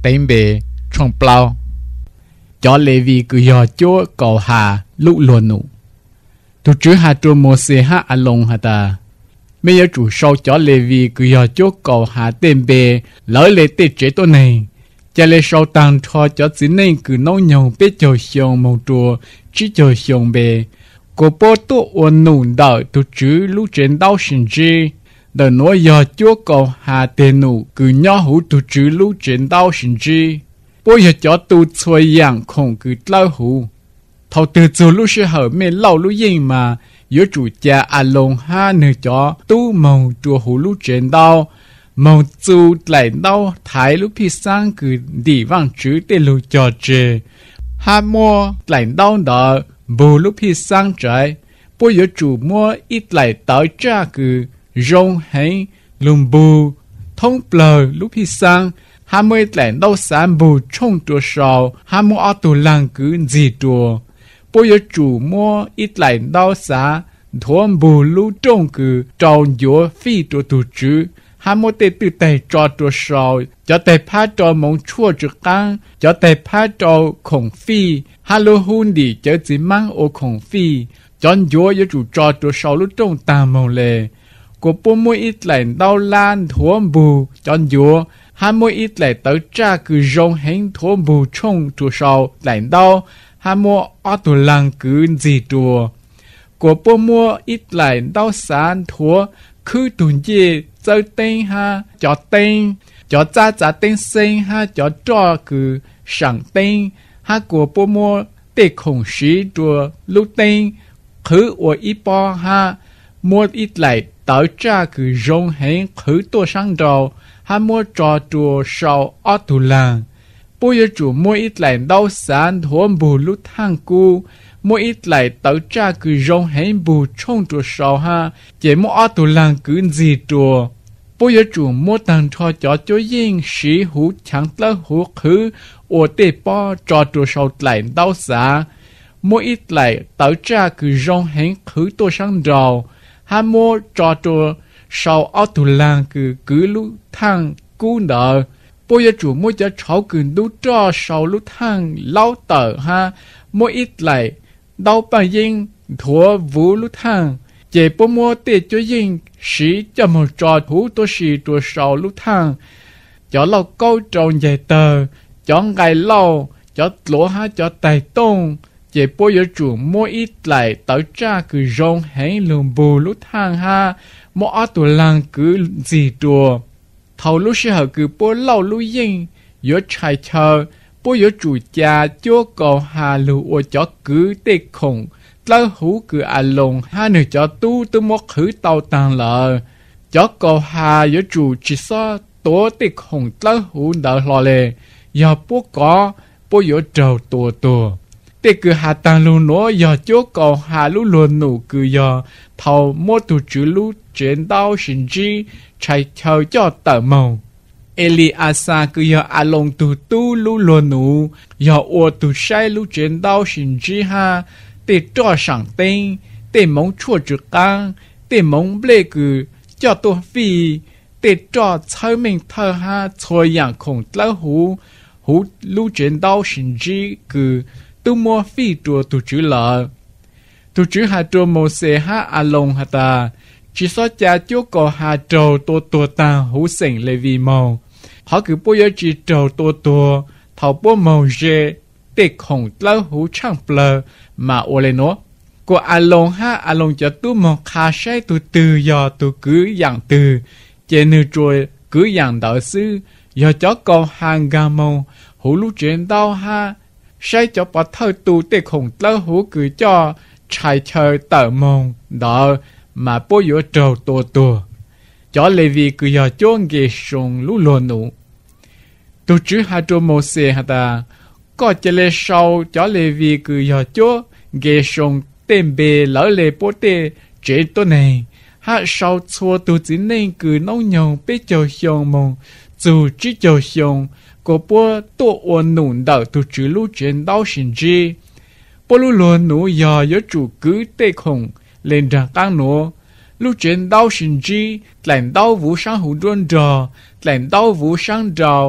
tên bề trong plau cho lệ vì cứ do chúa cầu hà lũ luôn nụ tu chứ hà trù mô xê ha à lông hà ta bây giờ chủ sâu cho lệ vì cứ do chúa cầu hà tên bề lỡ lệ tê chế tôi này cho lệ sâu tăng cho chính nên cứ nấu nhau biết cho xiong màu trùa chỉ cho xiong bề cô bố tu ôn nụ đợi tu chứ lũ trên đau sinh chi đợi nói do chúa cầu hà tên nụ cứ nhỏ hữu tu chứ lũ trên đau sinh chi bố giờ cho tu xuôi dạng không cứ lâu hữu thầu từ từ lúc sẽ hở mê lâu lúc yên mà yếu chủ cha à lông ha nửa cho tu màu chùa hữu lúc trên đau màu chu lại đau thái lúc phi sang cứ đi vang chữ để lúc cho chê ha mua lại đau đỡ bù lúc phi sang trái bố yếu chủ mua ít lại tới cha cứ rong hay lùm bù thông bờ lúc phi sang hà mới lại đâu sản bù trong chùa sầu hà mua ở tủ lăng cứ gì chùa bố yếu chủ mua ít lại đâu xã thôn bù lũ trong cứ trâu dúa phi chùa tủ chữ hà mua tê tự tay cho chùa sầu cho tay phá cho mong chua trực căng cho tay phá cho khổng phi hà lô hun đi cho chỉ mang ô khổng phi chọn dúa yếu chủ cho chùa sầu lũ trong tà mong lệ của bố mua ít lại đâu lan thôn bù chọn dúa hà mua ít lại tới cha cứ rong hành thôn bù trong chùa sầu lại đâu hà mua ở tủ lăng cứ gì chùa của bố mua ít lại đâu sản thua cứ tuần gì chơi tên ha cho cha tên sinh ha cho cứ sẵn tên ha của bố mua để khổng sĩ chùa lúc tên cứ ở ít bò ha mua ít lại tới cha cứ rong hành cứ tổ sang đầu hà mua trò chùa sầu ở tủ lăng bố yếu chủ mua ít lại đâu sản thôn bù lúc thang cu mua ít lại tới cha cứ rong hành bù trong chùa sầu ha chỉ mua ở tủ lăng cứ gì chùa bố yếu chủ mua tăng cho yên sĩ hữu chẳng tớ hữu khứ ở tê bò trò chùa sầu lại đâu sản mua ít lại tới cha cứ rong hành khứ tổ sang đầu hà mua trò chùa sau ở tủ lăng cứ lúc thang cú nợ bây giờ chủ mua cho cháu cứ lúc cho sau lúc thang lâu tờ ha mua ít lại đau bằng yên thua vũ lúc thang chỉ bố mua tiền cho yên sĩ cho một trò thú tôi sĩ chùa sau lúc thang cho lâu câu tròn dày tờ cho ngày lâu cho lỗ ha cho tài tông chỉ bây giờ chủ mua ít lại tới cha cứ rong hãy lùm bù lúc thang ha mua ở tủ lăng cứ gì chùa thầu lúc sẽ hở cứ bố lâu lúc yên yếu chạy chờ bố yếu chủ cha chúa cầu hà lù ô cho cứ tê khổng lỡ hú cứ à lồng ha nửa cho tu mô khứ tàu tàng lờ cho cầu hà yếu chủ chỉ so tố tê khổng lỡ hú đỡ lò lề do bố có bố yếu trầu tùa tê cứ hà tàng lù nó do chúa cầu hà lù luôn nụ cứ do thầu mô tù chữ lù trên đau sinh chi chạy chờ cho tờ màu Eliasa cứ do à lông tu lũ luôn nụ do ô tu sai lũ trên đau sinh chi ha để cho sẵn tên để mong chua trực căng để mong lê cứ cho tôi phi để cho chơi mình thơ ha thôi dạng khổng lỡ hú lũ trên đau sinh chi cứ tu mua phi chùa tu chữ lợ tu chữ hà chùa mô xê ha à lông hà ta chỉ so cha chúa có hà trầu tổ tàng hữu sinh lê vi màu họ cứ bố yếu chỉ trầu tổ thảo bố màu dê để khổng lỡ hữu chẳng plờ mà ô lê nó của à lông cho tu màu khá sai tu từ do tu cứ dạng từ chế nữ trôi cứ dạng đạo sư do cho con hàng gà màu hữu lũ chuyện đau ha sai cho bà thơ tu để khổng lỡ hữu cứ cho chạy chờ tờ mông đó mà bố yếu trầu tổ cho lê vi cứ do chôn ghê sông lũ lồn nụ tu chứ hà trô mô xê hà ta có chê lê sau cho lê vi cứ do chô ghê sông tên bê lỡ lê bố tê chế tô này hạ sau chua tu chính nên cứ nấu nhông bê châu xiong mông dù chỉ châu xiong của bố tổ ôn nụn đảo tu chứ lũ trên đau xin chi bố lũ lồn nụ do yếu chủ cứ tê khổng lên ra tăng nổ lúc trên đau sinh chi lạnh đau vũ sang hữu đôn trò lạnh đau vũ sang trào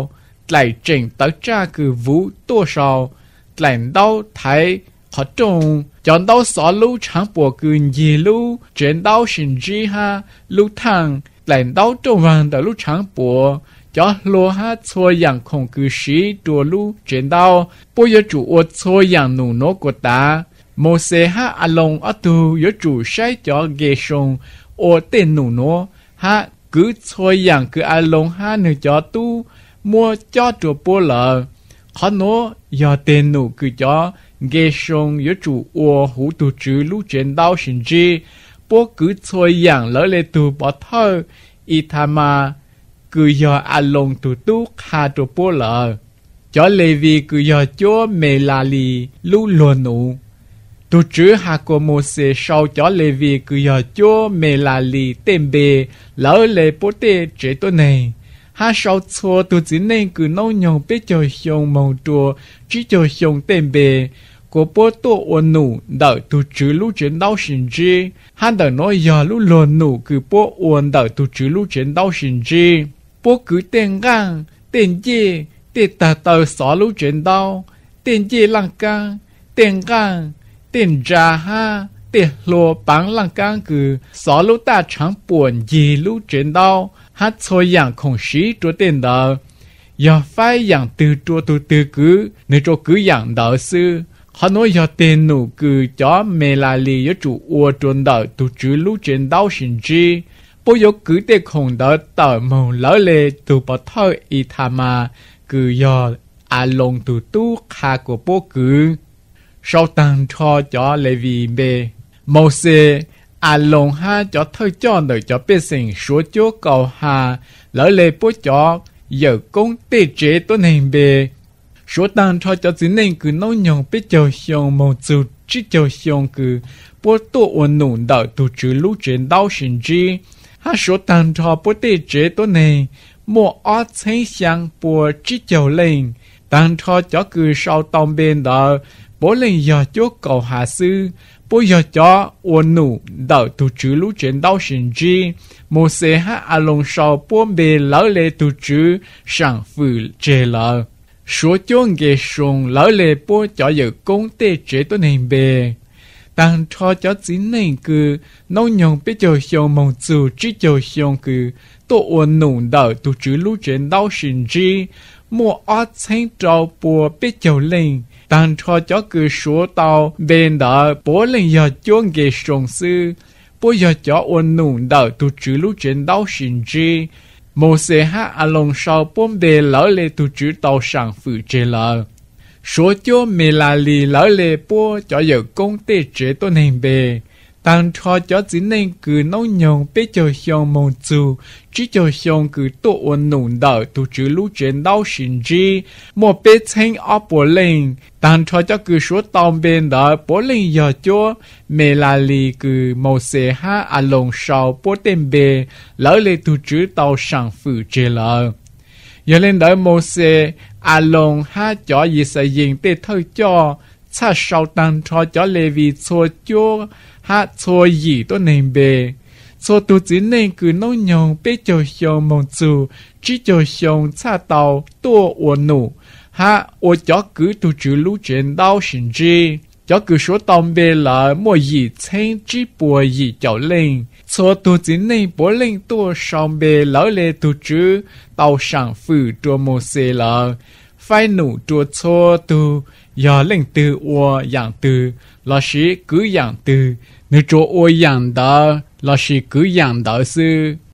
lại trình tới cha cứ vũ tô sao lại đau thái họ trông chọn đau xóa lũ chẳng bộ cứ gì lũ trên đau sinh chi ha lũ thằng lại đau trông vàng tới lũ chẳng bộ cho lúa ha xua yang không cứ sĩ đùa lũ trên đau bây giờ chủ ô xua yang nụ nó của ta một xe ha à lông ở tu giờ chủ sai cho ghê sông ô tên nụ nó ha cứ xua yang cứ à lông ha nữa cho tu mua cho chủ bố lợ khó nó giờ tên nụ cứ cho ghê sông giờ chủ ô hủ tu chữ lũ trên đau sinh chi bố cứ xua yang lỡ lệ tu bỏ thơ y tham mà cứ giờ à lông tu tu khá chủ bố lợ cho lê vi cứ giờ chúa mê la li lũ luồn nụ tu chữ hạ của mô xê sau cho lê vi cứ giờ chúa mê la li tên bê lỡ lệ bố tê chế tốt này ha sau xua tu chỉ nên cứ nấu nhông biết cho hiông mong chùa chỉ cho hiông tên bê của bố tổ ôn nụ đợi tu chữ lũ chiến đau sinh chi ha đợi nói giờ lũ luồn nụ cứ bố ôn đợi tu chữ lũ chiến đau sinh chi bố cứ tên gang tên dê tên tà tờ xó lũ chiến đau tên dê lăng gang tên gang tên ra ha tên lùa bằng lăng gang cứ xó lũ ta chẳng buồn gì lũ chiến đau hát xôi yang không sĩ chúa tên đờ giờ phải yang từ chúa tu từ cứ nếu chúa cứ yang đỡ sư họ nói giờ tên nụ cứ cho mê la li ở chủ ua trốn đỡ tu chữ lũ chiến đau sinh chi bố giờ cứ tên không đỡ tờ màu lỡ lệ tu bỏ thơ y tham mà cứ giờ à lông tu tu khá của bố cứ sau tăng cho lệ vì bê màu xê à lông ha cho thơ cho đời cho bê sinh số chỗ cầu ha lỡ lệ bố cho giờ công tê chế tốt hình bê số tăng cho chỉ nên cứ nấu nhông bê cho hiông màu dù chỉ cho hiông cứ bố tổ ổn nụ đợi tu chữ lũ trên đau sinh chi ha số tăng cho bố tê chế tốt này mua ớt xanh xăng bố chỉ cho lên tăng cho cứ sau tông bên đó bố lên giờ chỗ cầu hạ sư bố giờ cho ổn nụ đợi tu chữ lũ trên đau sinh chi một xe ha à lông sau bố bê lỡ lệ tu chữ sang phử chế lỡ số chỗ nghề sông lỡ lệ bố cho giờ công tê chế tốt hình bề tăng cho chỉ nên cứ nấu nhông biết cho hiông mong dù chỉ cho hiông cứ tổ ổn nụ đợi tu chữ lũ trên đau sinh chi mua ớt xanh trâu bùa biết cho lên tăng cho cứ số tàu bên đó bố lên giờ chỗ nghề sông sư bố giờ cho ổn nụ đợi tu chữ lũ trên đau sinh chi một xe ha à lông sau bom bê lỡ lệ tu chữ tàu sang phử chế lỡ số chỗ mê la li lỡ lệ bố cho giờ công tê chế tốt hình bê tăng cho chỉ nên cứ nấu nhông biết cho hiông mong dù chỉ cho hiông cứ tổ ổn nụ đợi tu chữ lũ trên đau sinh chi một bê thanh ớp bố lên tăng cho cứ số tàu bên đó bố lên giờ chỗ mê la li cứ một xe ha à lông sau bố tên bê lỡ lệ tu chữ tàu sang phử chế lỡ giờ lên đợi một xe à lông ha cho gì sẽ dình tê thơ cho cha sau tăng cho lê vi xô chỗ ha xô gì tốt nên bề xô tu chỉ nên cứ nấu nhông bê cho hiông mong dù chỉ cho hiông cha tàu tua ổn nụ ha ô cho cứ tu chữ lũ trên đau sinh chi cho cứ số tông bê là mua gì chênh chỉ bùa gì cho lên xô tu chỉ nên bố lên tua song bê lỡ lê tu chữ tàu sang phử chua mô xê là phải nụ chua xô tu giờ lên từ ô dạng từ là sĩ cứ dạng từ nếu chỗ ô dạng đó là sĩ cứ dạng đó sư